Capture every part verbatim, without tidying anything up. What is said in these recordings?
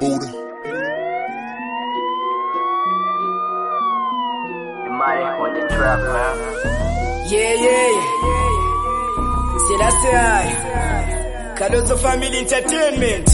Buddha. Money on the trap, man. Yeah, yeah. See, that's it. Kalonzo Family Entertainment.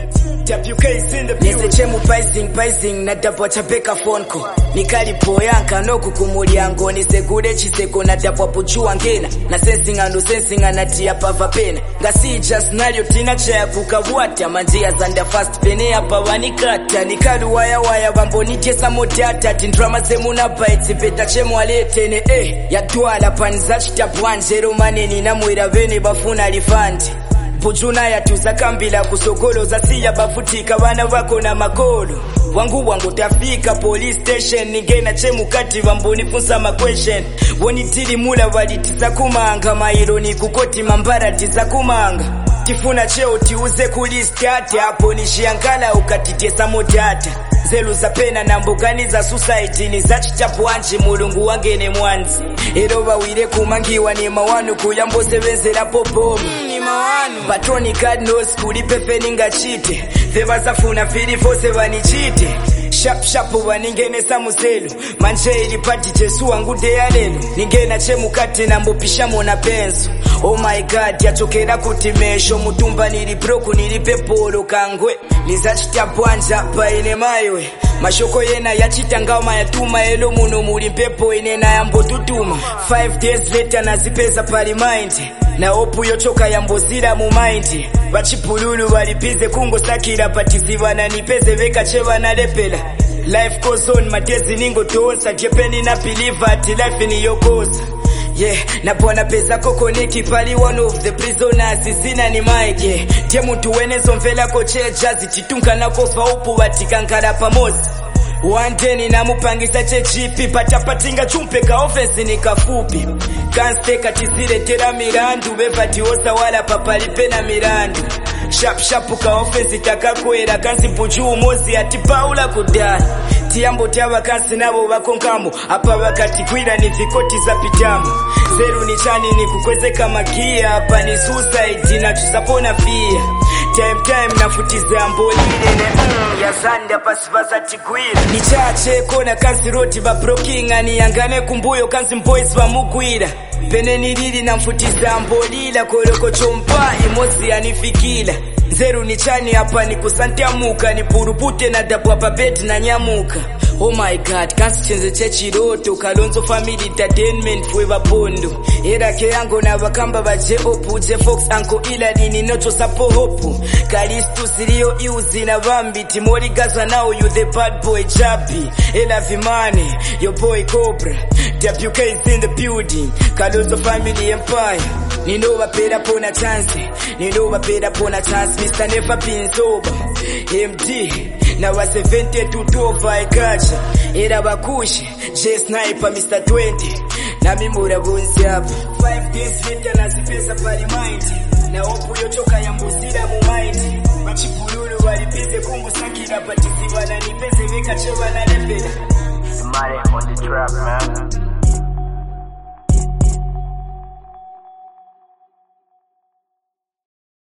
Tap U K is in the building. Nese chemu paising, paising, na tapwa chapeka fonko. Nikali poyanka, no kukumuriango. Nise gude chiseko, na tapwa puchua ngena. Na sensing ando sensing, anatia pava pena. Ngasi just nario tina chaya kukavuata. Manjia zanda fast pene hapa wanikata. Nikalu waya waya, wambo nitesa motata. Tindrama zemuna baitsi, peta chemu aletene. Eh, ya duala panzachi tapuan. Zero maneni na mwira vene bafuna lifante. Pujuna ya tuzakambila kusokolo zasiya bafutika bana bako na makolo wangu wangu tafika police station ningena chemu kati bamboni funsa ma question woni tili mula walitisa kumanga maironi kukoti mambara tisa kumanga kifuna cheo tiuze kulistati hapo nishiangala ukatitesa motata zelu za pena na mbugani za society ni za chichapuanchi mulungu wangene mwanzi ero bawire kumangiwa ni mawanu kuyambose benzera popo ni mawanu patroni God knows kulipe feninga chite theva zafuna fili fose vanichite Shap shapu waningene samuselu manje ilipati jesu wangu deya lelu ningena chemu kati na mbopisha mona penso oh my god yachokera kutimesho mutumba nilibroku nilipepolo kangwe nizachita pwanja pa ine maiwe mashoko yena yachitangama yatuma elo muno muli mpepo inena yambo tutuma five days later nazipeza pali mind na opu yochoka yambozira mu mind bachipululu walipize kungo sakira patiziva na nipeze veka cheva na lepela life goes on matezi ningo tosa jepeni na believe ati life ni yokosa yeah na bwana pesa koko niki pali one of the prisoners sina ni mic yeah tie mtu wenezo mvela koche jazz chitunka na kofa upu batikankara pamoja one day ninamupangisa che G P patapatinga chumpeka offense nikafupi kansteka tizile tera mirandu bevati osa wala papalipe na mirandu shap shap ka offense takakwera kansi puju mozi ati paula kudala tiambo tyaba kansi nabo bakonkamo apa bakati kwira ni vikoti za pijama zeru ni chani ni kukwezeka magia hapa ni suicide na tusapona fia time time nafutiza ambolile mm, ya zanda pasivaza tikwira ni chache kona kansi roti ba broking ani yangane kumbuyo kansi boys ba mugwira pene nilili namfutiza ambolila koloko chompa imosi anifikila zeru ni chani hapa ni kusantiamuka ni purupute na dabu hapa beti na nyamuka oh my god kansi chenze chechiroto Kalonzo Family Entertainment fweva pondo era ke yango na bakamba baje opu je fox anko ila dini nocho sapo hopu kalistu sirio iuzi na bambi timori gaza now you the bad boy Jabi ela vimane your boy Cobra W K is in the building Kalonzo Family Empire nino bapera pona chance nino bapera pona chance Mister Never been sober M D na wa seventy-two to over ikacha era bakushi J Sniper Mister twenty na mimura bunzi hapa five days later nazipesa pali mind na opu yochoka ya mbuzira mu mind machipululu walipize kungu sakira patiziva na nipeze veka cheva na lepela Money on the trap, man.